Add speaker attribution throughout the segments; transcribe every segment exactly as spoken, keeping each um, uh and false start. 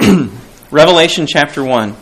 Speaker 1: Revelation chapter one.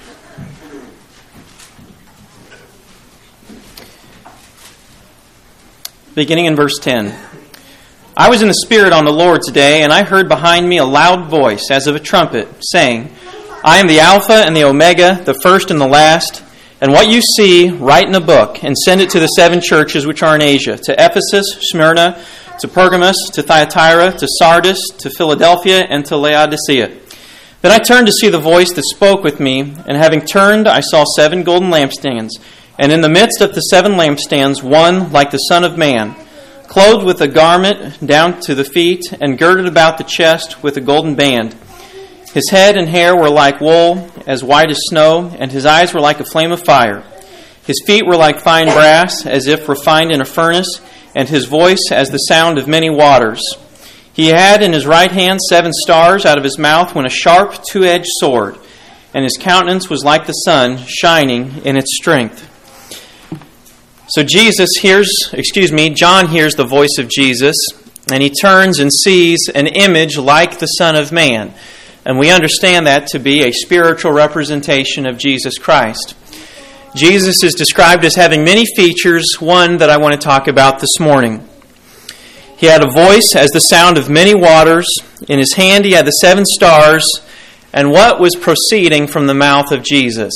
Speaker 1: Beginning in verse ten. I was in the Spirit on the Lord's day, and I heard behind me a loud voice, as of a trumpet, saying, I am the Alpha and the Omega, the first and the last. And what you see, write in a book, and send it to the seven churches which are in Asia, to Ephesus, Smyrna, to Pergamos, to Thyatira, to Sardis, to Philadelphia, and to Laodicea. Then I turned to see the voice that spoke with me, and having turned, I saw seven golden lampstands, and in the midst of the seven lampstands, one like the Son of Man, clothed with a garment down to the feet, and girded about the chest with a golden band. His head and hair were like wool, as white as snow, and his eyes were like a flame of fire. His feet were like fine brass, as if refined in a furnace, and his voice as the sound of many waters. He had in his right hand seven stars. Out of his mouth went a sharp two-edged sword, and his countenance was like the sun, shining in its strength. So Jesus hears, excuse me, John hears the voice of Jesus, and he turns and sees an image like the Son of Man. And we understand that to be a spiritual representation of Jesus Christ. Jesus is described as having many features, one that I want to talk about this morning. He had a voice as the sound of many waters. In his hand he had the seven stars. And what was proceeding from the mouth of Jesus?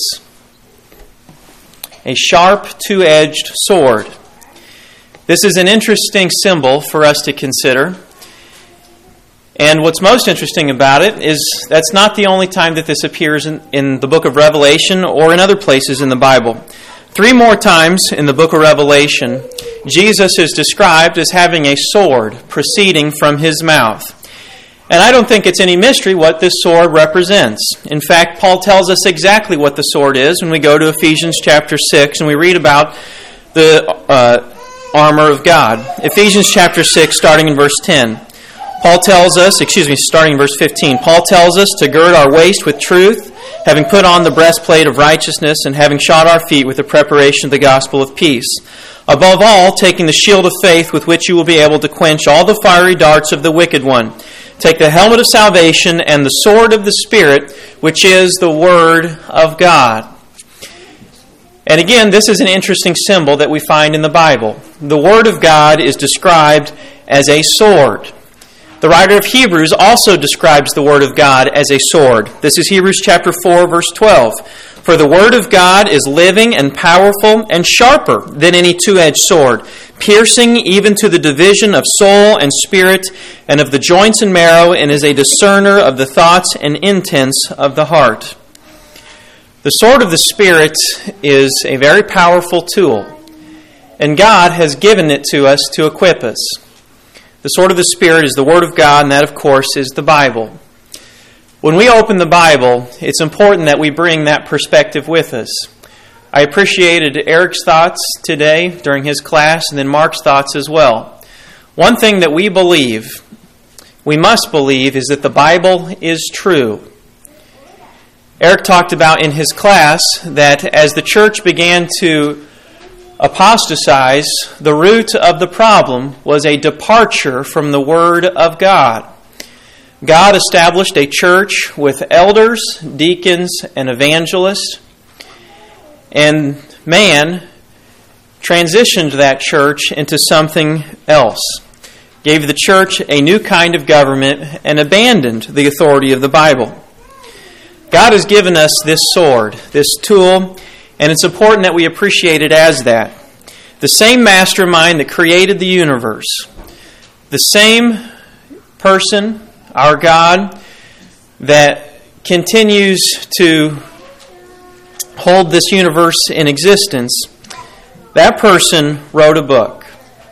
Speaker 1: A sharp, two-edged sword. This is an interesting symbol for us to consider. And what's most interesting about it is that's not the only time that this appears in, in the book of Revelation or in other places in the Bible. Three more times in the book of Revelation, Jesus is described as having a sword proceeding from his mouth. And I don't think it's any mystery what this sword represents. In fact, Paul tells us exactly what the sword is when we go to Ephesians chapter six and we read about the uh, armor of God. Ephesians chapter six, starting in verse ten. Paul tells us, excuse me, starting in verse fifteen, Paul tells us to gird our waist with truth, having put on the breastplate of righteousness, and having shod our feet with the preparation of the gospel of peace. Above all, taking the shield of faith with which you will be able to quench all the fiery darts of the wicked one. Take the helmet of salvation and the sword of the Spirit, which is the Word of God. And again, this is an interesting symbol that we find in the Bible. The Word of God is described as a sword. The writer of Hebrews also describes the Word of God as a sword. This is Hebrews chapter four, verse twelve. For the Word of God is living and powerful and sharper than any two-edged sword, piercing even to the division of soul and spirit and of the joints and marrow, and is a discerner of the thoughts and intents of the heart. The sword of the Spirit is a very powerful tool, and God has given it to us to equip us. The sword of the Spirit is the Word of God, and that, of course, is the Bible. When we open the Bible, it's important that we bring that perspective with us. I appreciated Eric's thoughts today during his class, and then Mark's thoughts as well. One thing that we believe, we must believe, is that the Bible is true. Eric talked about in his class that as the church began to apostatize, the root of the problem was a departure from the Word of God. God established a church with elders, deacons, and evangelists, and man transitioned that church into something else, gave the church a new kind of government, and abandoned the authority of the Bible. God has given us this sword, this tool, and it's important that we appreciate it as that. The same mastermind that created the universe, the same person, our God, that continues to hold this universe in existence, that person wrote a book.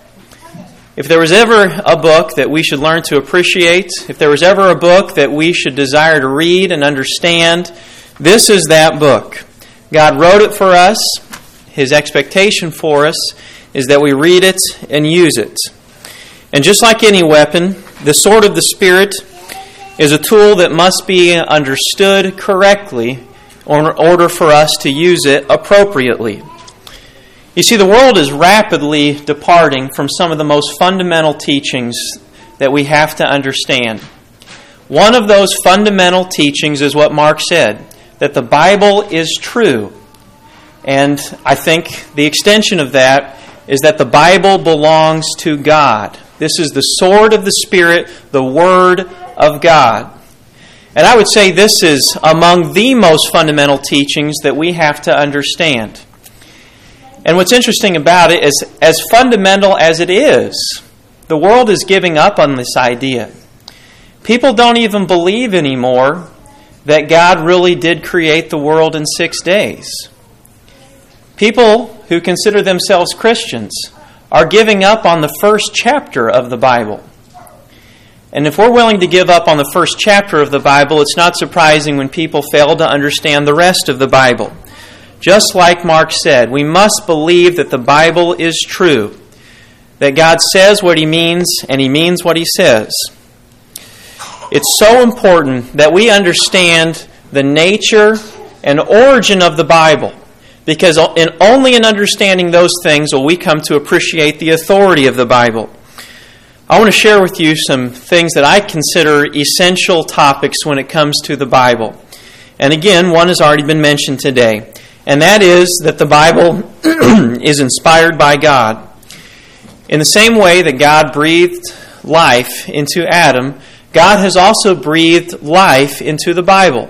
Speaker 1: If there was ever a book that we should learn to appreciate, if there was ever a book that we should desire to read and understand, this is that book. God wrote it for us. His expectation for us is that we read it and use it. And just like any weapon, the sword of the Spirit is a tool that must be understood correctly in order for us to use it appropriately. You see, the world is rapidly departing from some of the most fundamental teachings that we have to understand. One of those fundamental teachings is what Mark said, that the Bible is true. And I think the extension of that is that the Bible belongs to God. This is the sword of the Spirit, the Word of God. And I would say this is among the most fundamental teachings that we have to understand. And what's interesting about it is, as fundamental as it is, the world is giving up on this idea. People don't even believe anymore that God really did create the world in six days. People who consider themselves Christians are giving up on the first chapter of the Bible. And if we're willing to give up on the first chapter of the Bible, it's not surprising when people fail to understand the rest of the Bible. Just like Mark said, we must believe that the Bible is true, that God says what He means, and He means what He says. It's so important that we understand the nature and origin of the Bible, because in, only in understanding those things will we come to appreciate the authority of the Bible. I want to share with you some things that I consider essential topics when it comes to the Bible. And again, one has already been mentioned today, and that is that the Bible is inspired by God. In the same way that God breathed life into Adam, God has also breathed life into the Bible.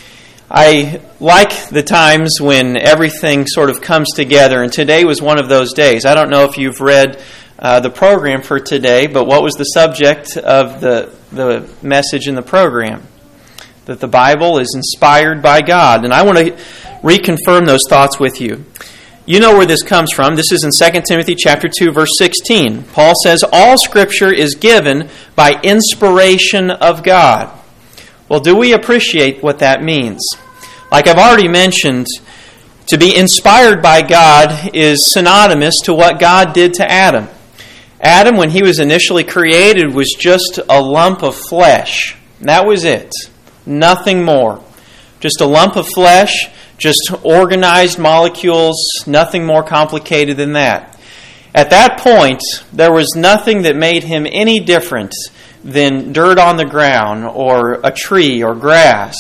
Speaker 1: I like the times when everything sort of comes together, and today was one of those days. I don't know if you've read uh, the program for today, but what was the subject of the, the message in the program? That the Bible is inspired by God. And I want to reconfirm those thoughts with you. You know where this comes from. This is in Second Timothy chapter two, verse sixteen. Paul says, all Scripture is given by inspiration of God. Well, do we appreciate what that means? Like I've already mentioned, to be inspired by God is synonymous to what God did to Adam. Adam, when he was initially created, was just a lump of flesh. That was it. Nothing more. Just a lump of flesh, just organized molecules, nothing more complicated than that. At that point, there was nothing that made him any different than dirt on the ground or a tree or grass.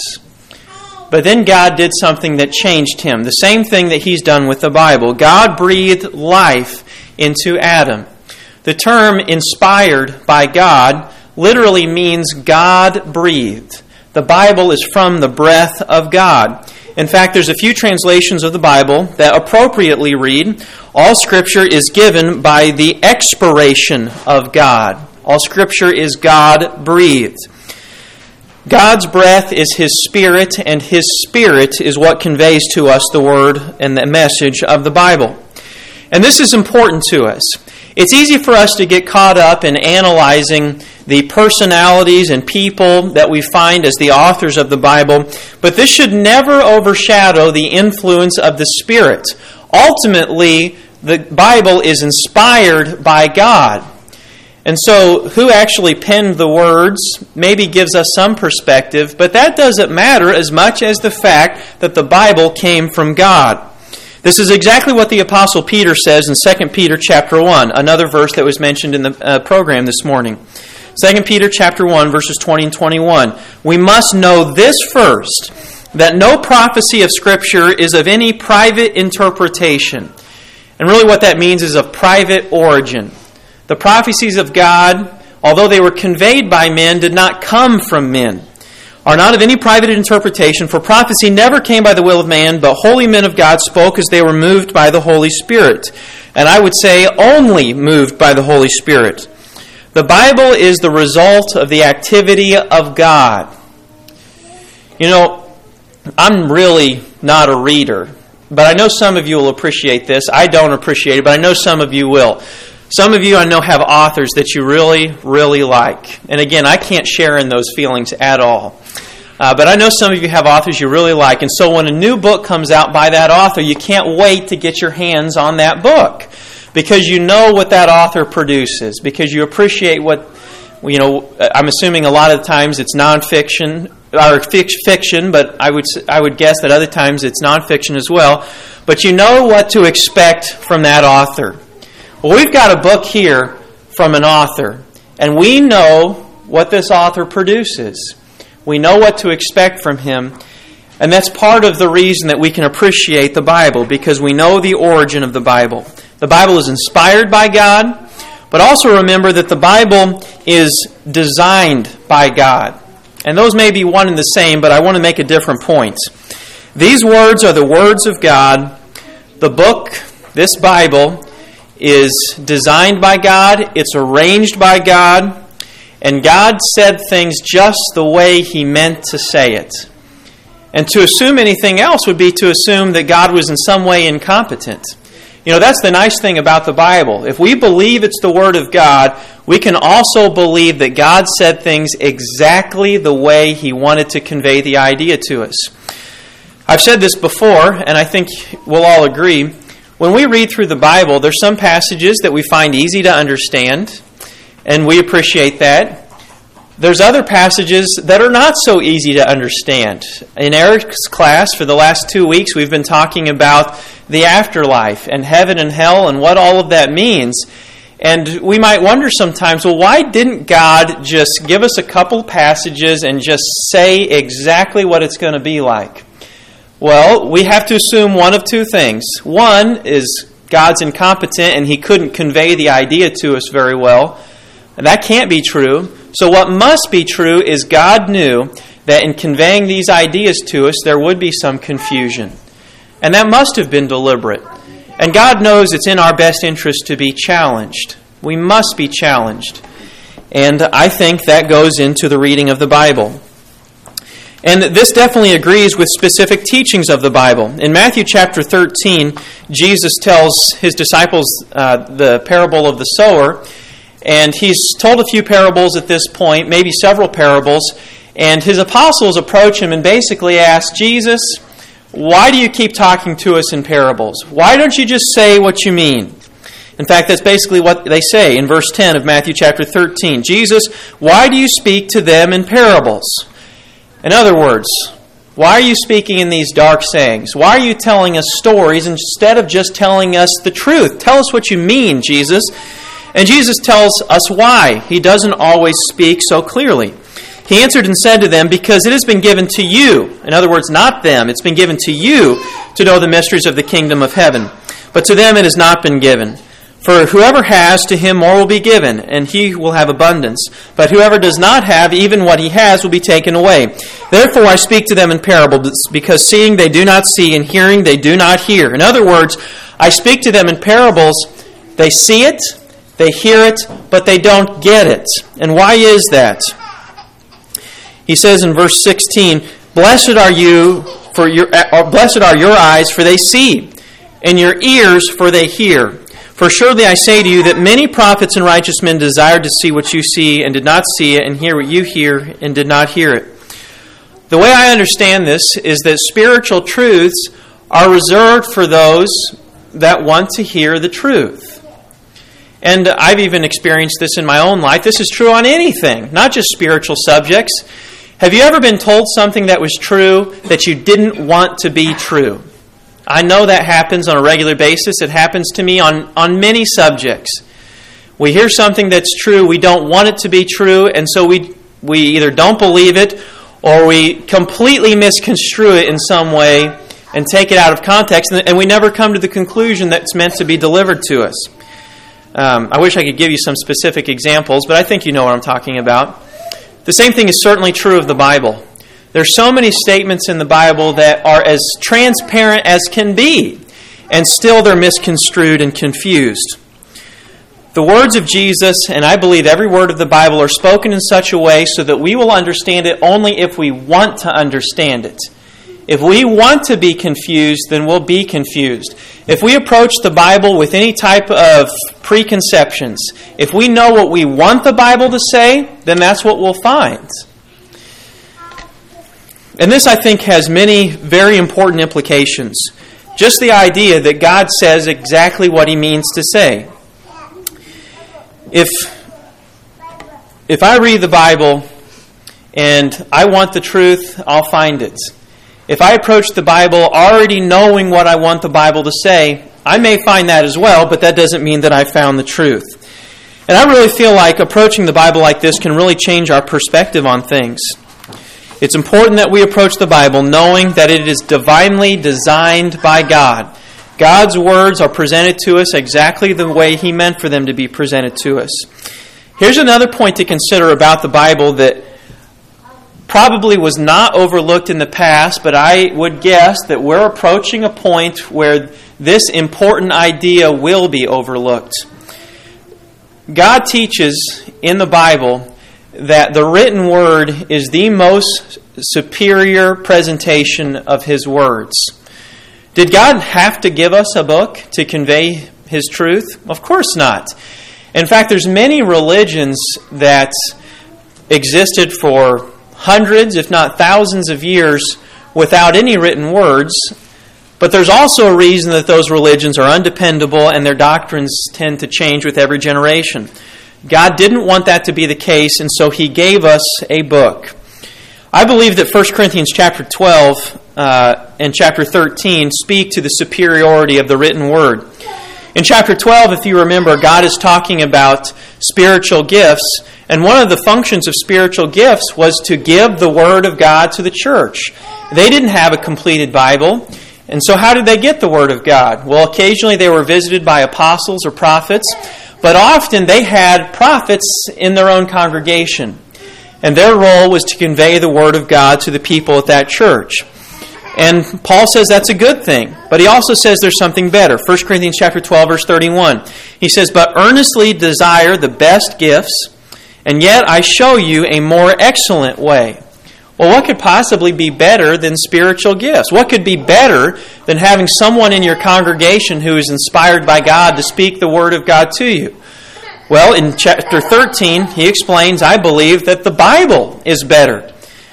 Speaker 1: But then God did something that changed him. The same thing that He's done with the Bible. God breathed life into Adam. The term inspired by God literally means God breathed. The Bible is from the breath of God. In fact, there's a few translations of the Bible that appropriately read, all Scripture is given by the expiration of God. All Scripture is God-breathed. God's breath is His Spirit, and His Spirit is what conveys to us the word and the message of the Bible. And this is important to us. It's easy for us to get caught up in analyzing the personalities and people that we find as the authors of the Bible, but this should never overshadow the influence of the Spirit. Ultimately, the Bible is inspired by God. And so, who actually penned the words maybe gives us some perspective, but that doesn't matter as much as the fact that the Bible came from God. This is exactly what the Apostle Peter says in Second Peter chapter one, another verse that was mentioned in the uh, program this morning. Second Peter chapter one, verses twenty and twenty-one. We must know this first, that no prophecy of Scripture is of any private interpretation. And really what that means is of private origin. The prophecies of God, although they were conveyed by men, did not come from men, are not of any private interpretation, for prophecy never came by the will of man, but holy men of God spoke as they were moved by the Holy Spirit. And I would say only moved by the Holy Spirit. The Bible is the result of the activity of God. You know, I'm really not a reader, but I know some of you will appreciate this. I don't appreciate it, but I know some of you will. Some of you I know have authors that you really, really like. And again, I can't share in those feelings at all. Uh, but I know some of you have authors you really like. And so when a new book comes out by that author, you can't wait to get your hands on that book. Because you know what that author produces. Because you appreciate what, you know, I'm assuming a lot of times it's nonfiction, or fiction, but I would I would guess that other times it's nonfiction as well. But you know what to expect from that author. Well, we've got a book here from an author, and we know what this author produces. We know what to expect from Him. And that's part of the reason that we can appreciate the Bible, because we know the origin of the Bible. The Bible is inspired by God, but also remember that the Bible is designed by God. And those may be one and the same, but I want to make a different point. These words are the words of God. The book, this Bible, is designed by God, it's arranged by God, and God said things just the way He meant to say it. And to assume anything else would be to assume that God was in some way incompetent. You know, that's the nice thing about the Bible. If we believe it's the Word of God, we can also believe that God said things exactly the way He wanted to convey the idea to us. I've said this before, and I think we'll all agree. When we read through the Bible, there's some passages that we find easy to understand, and we appreciate that. There's other passages that are not so easy to understand. In Eric's class for the last two weeks, we've been talking about the afterlife and heaven and hell and what all of that means. And we might wonder sometimes, well, why didn't God just give us a couple passages and just say exactly what it's going to be like? Well, we have to assume one of two things. One is God's incompetent and He couldn't convey the idea to us very well. And that can't be true. So what must be true is God knew that in conveying these ideas to us, there would be some confusion. And that must have been deliberate. And God knows it's in our best interest to be challenged. We must be challenged. And I think that goes into the reading of the Bible. And this definitely agrees with specific teachings of the Bible. In Matthew chapter thirteen, Jesus tells His disciples uh, the parable of the sower. And He's told a few parables at this point, maybe several parables. And His apostles approach Him and basically ask, Jesus, why do you keep talking to us in parables? Why don't you just say what you mean? In fact, that's basically what they say in verse ten of Matthew chapter thirteen. Jesus, why do you speak to them in parables? In other words, why are you speaking in these dark sayings? Why are you telling us stories instead of just telling us the truth? Tell us what you mean, Jesus. And Jesus tells us why He doesn't always speak so clearly. He answered and said to them, because it has been given to you, in other words, not them, it's been given to you to know the mysteries of the kingdom of heaven. But to them it has not been given. For whoever has, to him more will be given, and he will have abundance. But whoever does not have, even what he has will be taken away. Therefore I speak to them in parables, because seeing they do not see, and hearing they do not hear. In other words, I speak to them in parables, they see it, they hear it, but they don't get it. And why is that? He says in verse sixteen, Blessed are you, for your, or blessed are your eyes, for they see, and your ears, for they hear. For surely I say to you that many prophets and righteous men desired to see what you see and did not see it, and hear what you hear and did not hear it. The way I understand this is that spiritual truths are reserved for those that want to hear the truth. And I've even experienced this in my own life. This is true on anything, not just spiritual subjects. Have you ever been told something that was true that you didn't want to be true? I know that happens on a regular basis. It happens to me on, on many subjects. We hear something that's true, we don't want it to be true, and so we we either don't believe it or we completely misconstrue it in some way and take it out of context, and we never come to the conclusion that it's meant to be delivered to us. Um, I wish I could give you some specific examples, but I think you know what I'm talking about. The same thing is certainly true of the Bible. There's so many statements in the Bible that are as transparent as can be, and still they're misconstrued and confused. The words of Jesus, and I believe every word of the Bible, are spoken in such a way so that we will understand it only if we want to understand it. If we want to be confused, then we'll be confused. If we approach the Bible with any type of preconceptions, if we know what we want the Bible to say, then that's what we'll find. And this, I think, has many very important implications. Just the idea that God says exactly what He means to say. If, if I read the Bible and I want the truth, I'll find it. If I approach the Bible already knowing what I want the Bible to say, I may find that as well, but that doesn't mean that I found the truth. And I really feel like approaching the Bible like this can really change our perspective on things. It's important that we approach the Bible knowing that it is divinely designed by God. God's words are presented to us exactly the way He meant for them to be presented to us. Here's another point to consider about the Bible that probably was not overlooked in the past, but I would guess that we're approaching a point where this important idea will be overlooked. God teaches in the Bible that the written word is the most superior presentation of His words. Did God have to give us a book to convey His truth? Of course not. In fact, there's many religions that existed for hundreds, if not thousands of years without any written words, but there's also a reason that those religions are undependable and their doctrines tend to change with every generation. God didn't want that to be the case, and so He gave us a book. I believe that First Corinthians chapter twelve uh, and chapter thirteen speak to the superiority of the written word. In chapter twelve, if you remember, God is talking about spiritual gifts, and one of the functions of spiritual gifts was to give the Word of God to the church. They didn't have a completed Bible, and so how did they get the Word of God? Well, occasionally they were visited by apostles or prophets, but often they had prophets in their own congregation, and their role was to convey the Word of God to the people at that church. And Paul says that's a good thing, but he also says there's something better. First Corinthians chapter twelve, verse thirty-one. He says, "But earnestly desire the best gifts, and yet I show you a more excellent way." Well, what could possibly be better than spiritual gifts? What could be better than having someone in your congregation who is inspired by God to speak the Word of God to you? Well, in chapter thirteen, he explains, I believe, that the Bible is better.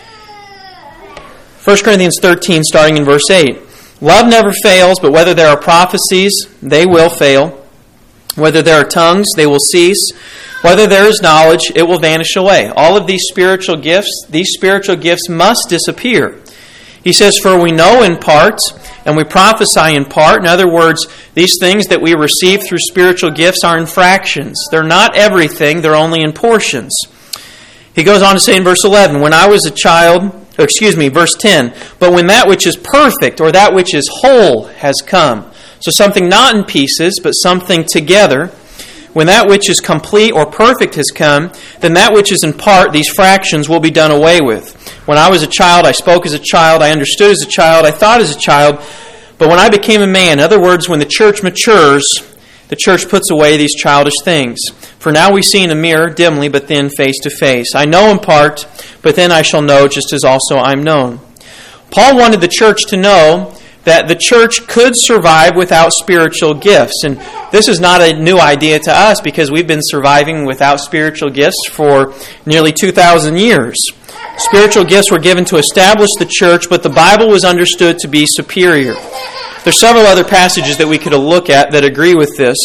Speaker 1: First Corinthians thirteen, starting in verse eight. "Love never fails, but whether there are prophecies, they will fail. Whether there are tongues, they will cease. Whether there is knowledge, it will vanish away." All of these spiritual gifts, these spiritual gifts must disappear. He says, "For we know in part, and we prophesy in part." In other words, these things that we receive through spiritual gifts are in fractions. They're not everything, they're only in portions. He goes on to say in verse eleven, "When I was a child," or excuse me, verse ten, "but when that which is perfect, or that which is whole, has come." So something not in pieces, but something together. "When that which is complete or perfect has come, then that which is in part, these fractions, will be done away with. When I was a child, I spoke as a child, I understood as a child, I thought as a child. But when I became a man," in other words, when the church matures, the church puts away these childish things. "For now we see in a mirror dimly, but then face to face. I know in part, but then I shall know just as also I'm known." Paul wanted the church to know that the church could survive without spiritual gifts. And this is not a new idea to us because we've been surviving without spiritual gifts for nearly two thousand years. Spiritual gifts were given to establish the church, but the Bible was understood to be superior. There's several other passages that we could look at that agree with this.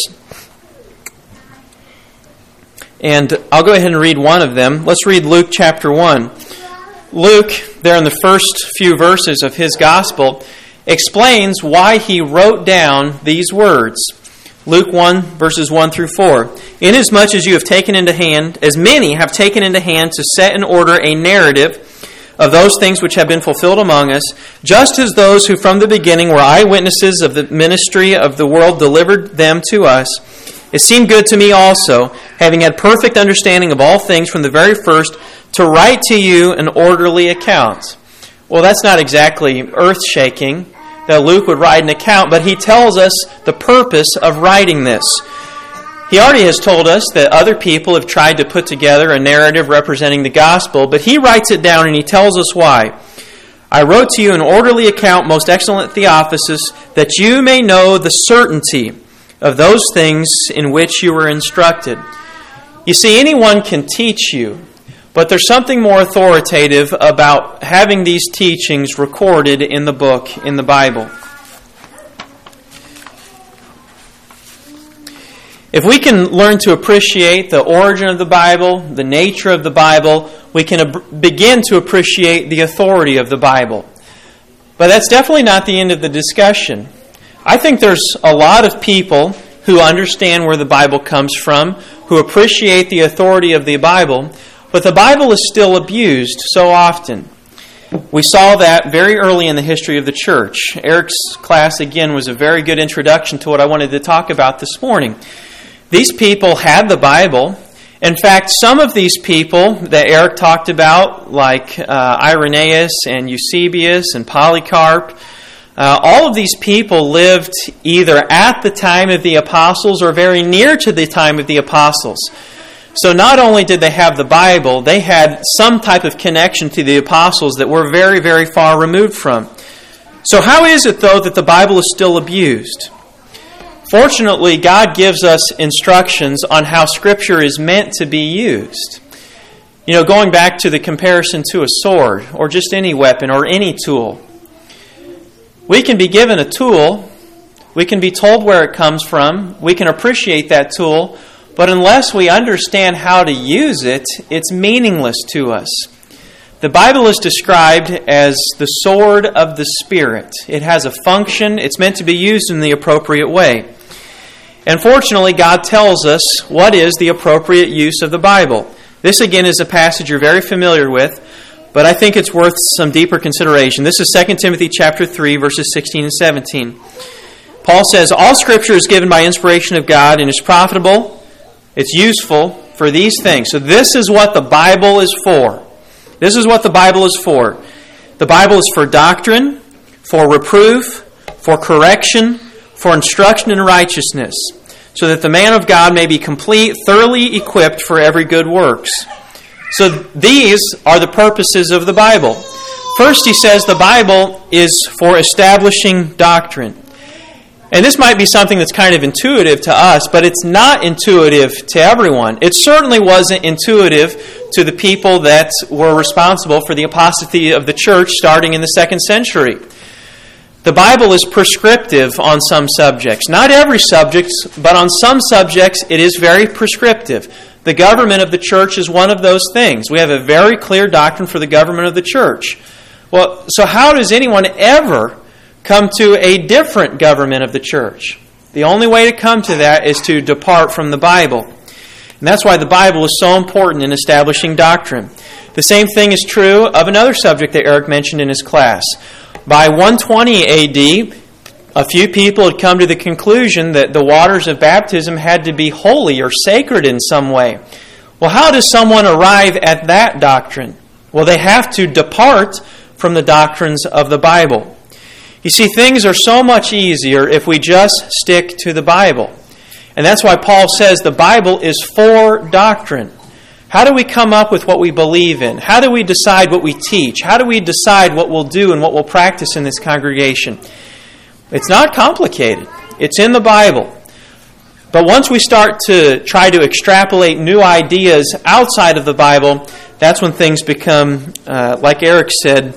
Speaker 1: And I'll go ahead and read one of them. Let's read Luke chapter one. Luke, there in the first few verses of his gospel, explains why he wrote down these words. Luke one, verses one through four. "Inasmuch as you have taken into hand, as many have taken into hand to set in order a narrative of those things which have been fulfilled among us, just as those who from the beginning were eyewitnesses of the ministry of the world delivered them to us, it seemed good to me also, having had perfect understanding of all things from the very first, to write to you an orderly account." Well, that's not exactly earth-shaking that Luke would write an account, but he tells us the purpose of writing this. He already has told us that other people have tried to put together a narrative representing the gospel, but he writes it down and he tells us why. "I wrote to you an orderly account, most excellent Theophilus, that you may know the certainty of those things in which you were instructed." You see, anyone can teach you, but there's something more authoritative about having these teachings recorded in the book, in the Bible. If we can learn to appreciate the origin of the Bible, the nature of the Bible, we can ab- begin to appreciate the authority of the Bible. But that's definitely not the end of the discussion. I think there's a lot of people who understand where the Bible comes from, who appreciate the authority of the Bible, but the Bible is still abused so often. We saw that very early in the history of the church. Eric's class, again, was a very good introduction to what I wanted to talk about this morning. These people had the Bible. In fact, some of these people that Eric talked about, like uh, Irenaeus and Eusebius and Polycarp, uh, all of these people lived either at the time of the apostles or very near to the time of the apostles. So not only did they have the Bible, they had some type of connection to the apostles that were very, very far removed from. So how is it, though, that the Bible is still abused? Fortunately, God gives us instructions on how Scripture is meant to be used. You know, going back to the comparison to a sword, or just any weapon, or any tool. We can be given a tool, we can be told where it comes from, we can appreciate that tool, but unless we understand how to use it, it's meaningless to us. The Bible is described as the sword of the Spirit. It has a function. It's meant to be used in the appropriate way. And fortunately, God tells us what is the appropriate use of the Bible. This, again, is a passage you're very familiar with, but I think it's worth some deeper consideration. This is Second Timothy chapter three, verses sixteen and seventeen. Paul says, "All Scripture is given by inspiration of God and is profitable. It's useful for these things." So this is what the Bible is for. This is what the Bible is for. The Bible is for doctrine, for reproof, for correction, for instruction in righteousness, so that the man of God may be complete, thoroughly equipped for every good works. So these are the purposes of the Bible. First, he says the Bible is for establishing doctrine. And this might be something that's kind of intuitive to us, but it's not intuitive to everyone. It certainly wasn't intuitive to the people that were responsible for the apostasy of the church starting in the second century. The Bible is prescriptive on some subjects. Not every subject, but on some subjects it is very prescriptive. The government of the church is one of those things. We have a very clear doctrine for the government of the church. Well, so how does anyone ever come to a different government of the church? The only way to come to that is to depart from the Bible. And that's why the Bible is so important in establishing doctrine. The same thing is true of another subject that Eric mentioned in his class. By one twenty A D, a few people had come to the conclusion that the waters of baptism had to be holy or sacred in some way. Well, how does someone arrive at that doctrine? Well, they have to depart from the doctrines of the Bible. You see, things are so much easier if we just stick to the Bible. And that's why Paul says the Bible is for doctrine. How do we come up with what we believe in? How do we decide what we teach? How do we decide what we'll do and what we'll practice in this congregation? It's not complicated. It's in the Bible. But once we start to try to extrapolate new ideas outside of the Bible, that's when things become, uh, like Eric said,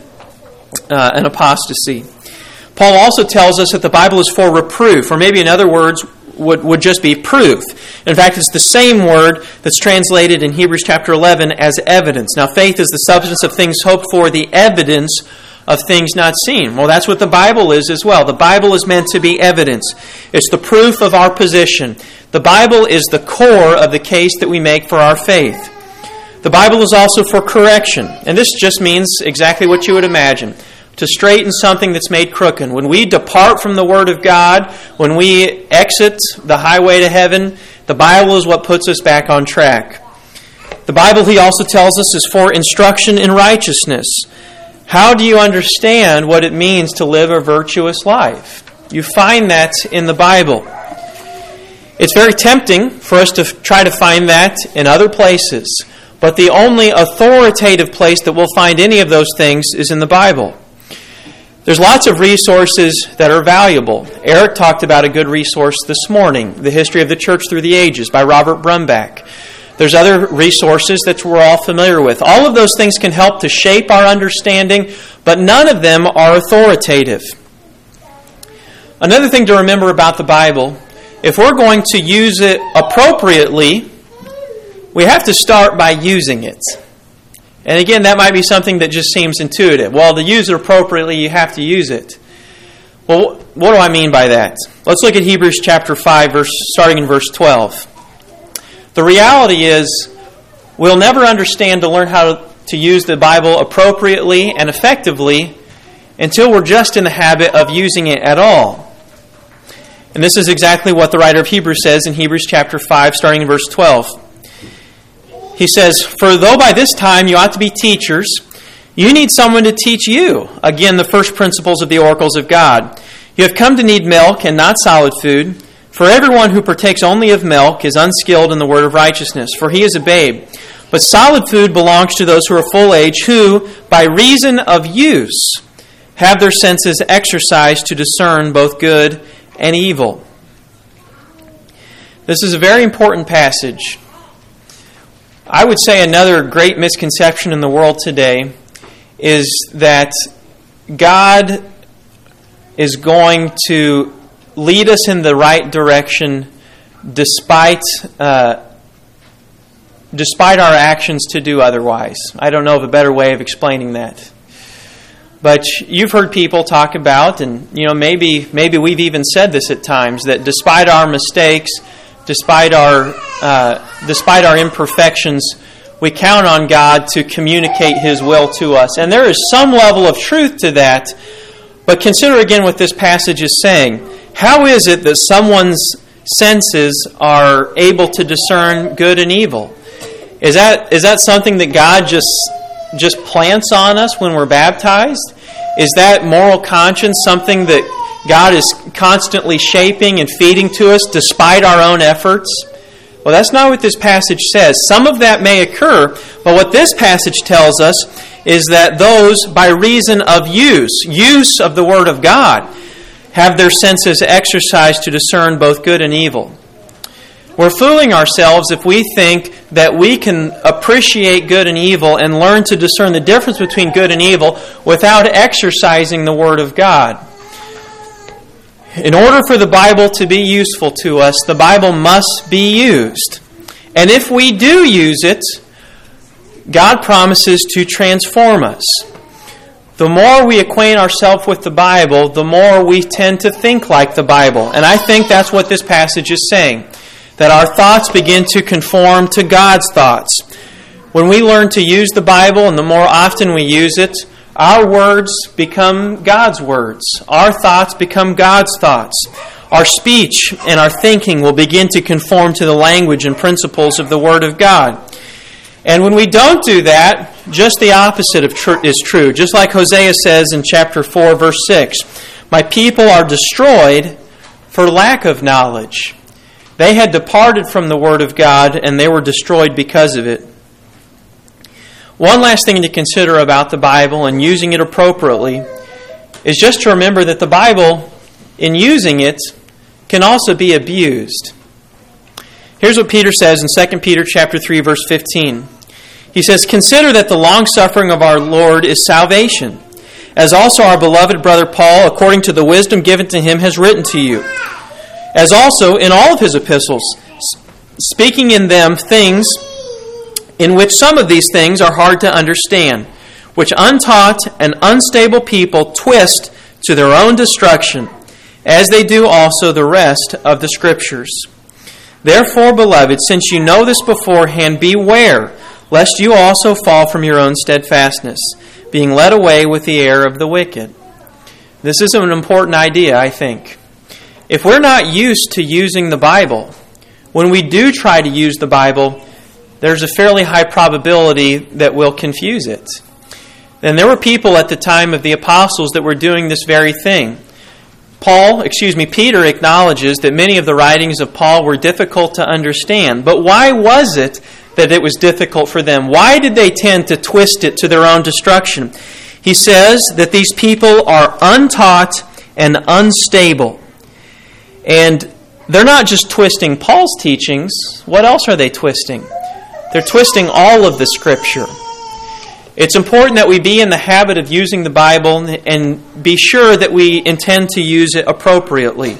Speaker 1: uh, an apostasy. Paul also tells us that the Bible is for reproof, or maybe in other words, would, would just be proof. In fact, it's the same word that's translated in Hebrews chapter eleven as evidence. Now, faith is the substance of things hoped for, the evidence of things not seen. Well, that's what the Bible is as well. The Bible is meant to be evidence. It's the proof of our position. The Bible is the core of the case that we make for our faith. The Bible is also for correction. And this just means exactly what you would imagine. To straighten something that's made crooked. When we depart from the Word of God, when we exit the highway to heaven, the Bible is what puts us back on track. The Bible, he also tells us, is for instruction in righteousness. How do you understand what it means to live a virtuous life? You find that in the Bible. It's very tempting for us to try to find that in other places, but the only authoritative place that we'll find any of those things is in the Bible. There's lots of resources that are valuable. Eric talked about a good resource this morning, The History of the Church Through the Ages by Robert Brumback. There's other resources that we're all familiar with. All of those things can help to shape our understanding, but none of them are authoritative. Another thing to remember about the Bible, if we're going to use it appropriately, we have to start by using it. And again, that might be something that just seems intuitive. Well, to use it appropriately, you have to use it. Well, what do I mean by that? Let's look at Hebrews chapter five, verse, starting in verse twelve. The reality is, we'll never understand to learn how to to use the Bible appropriately and effectively until we're just in the habit of using it at all. And this is exactly what the writer of Hebrews says in Hebrews chapter five, starting in verse twelve. He says, "For though by this time you ought to be teachers, you need someone to teach you, again, the first principles of the oracles of God. You have come to need milk and not solid food. For everyone who partakes only of milk is unskilled in the word of righteousness, for he is a babe. But solid food belongs to those who are full age, who, by reason of use, have their senses exercised to discern both good and evil." This is a very important passage. I would say another great misconception in the world today is that God is going to lead us in the right direction despite uh, despite our actions to do otherwise. I don't know of a better way of explaining that. But you've heard people talk about, and you know, maybe maybe we've even said this at times, that despite our mistakes, despite our uh, despite our imperfections, we count on God to communicate His will to us. And there is some level of truth to that. But consider again what this passage is saying. How is it that someone's senses are able to discern good and evil? Is that is that something that God just just plants on us when we're baptized? Is that moral conscience something that God is constantly shaping and feeding to us despite our own efforts? Well, that's not what this passage says. Some of that may occur, but what this passage tells us is that those, by reason of use, use of the Word of God, have their senses exercised to discern both good and evil. We're fooling ourselves if we think that we can appreciate good and evil and learn to discern the difference between good and evil without exercising the Word of God. In order for the Bible to be useful to us, the Bible must be used. And if we do use it, God promises to transform us. The more we acquaint ourselves with the Bible, the more we tend to think like the Bible. And I think that's what this passage is saying, that our thoughts begin to conform to God's thoughts. When we learn to use the Bible, and the more often we use it, our words become God's words. Our thoughts become God's thoughts. Our speech and our thinking will begin to conform to the language and principles of the Word of God. And when we don't do that, just the opposite of tr- is true. Just like Hosea says in chapter four, verse six, "My people are destroyed for lack of knowledge." They had departed from the Word of God, and they were destroyed because of it. One last thing to consider about the Bible and using it appropriately is just to remember that the Bible, in using it, can also be abused. Here's what Peter says in Second Peter chapter three, verse fifteen. He says, "Consider that the long-suffering of our Lord is salvation, as also our beloved brother Paul, according to the wisdom given to him, has written to you, as also in all of his epistles, speaking in them things in which some of these things are hard to understand, which untaught and unstable people twist to their own destruction, as they do also the rest of the Scriptures. Therefore, beloved, since you know this beforehand, beware, lest you also fall from your own steadfastness, being led away with the error of the wicked." This is an important idea, I think. If we're not used to using the Bible, when we do try to use the Bible, there's a fairly high probability that we'll confuse it. And there were people at the time of the apostles that were doing this very thing. Paul, excuse me, Peter acknowledges that many of the writings of Paul were difficult to understand. But why was it that it was difficult for them? Why did they tend to twist it to their own destruction? He says that these people are untaught and unstable. And they're not just twisting Paul's teachings. What else are they twisting? They're twisting all of the Scripture. It's important that we be in the habit of using the Bible and be sure that we intend to use it appropriately.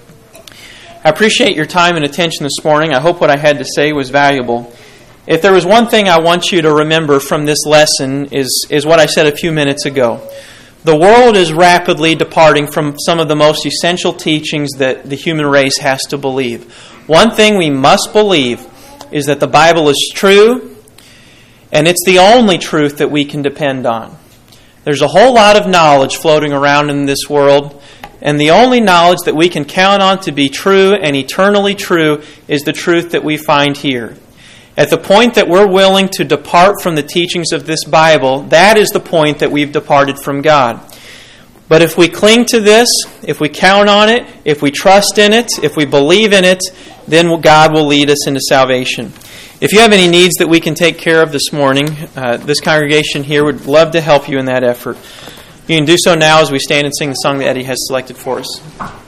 Speaker 1: I appreciate your time and attention this morning. I hope what I had to say was valuable. If there was one thing I want you to remember from this lesson is, is what I said a few minutes ago. The world is rapidly departing from some of the most essential teachings that the human race has to believe. One thing we must believe is that the Bible is true, And it's the only truth that we can depend on. There's a whole lot of knowledge floating around in this world, and the only knowledge that we can count on to be true and eternally true is the truth that we find here. At the point that we're willing to depart from the teachings of this Bible, that is the point that we've departed from God. But if we cling to this, if we count on it, if we trust in it, if we believe in it, then God will lead us into salvation. If you have any needs that we can take care of this morning, uh, this congregation here would love to help you in that effort. You can do so now as we stand and sing the song that Eddie has selected for us.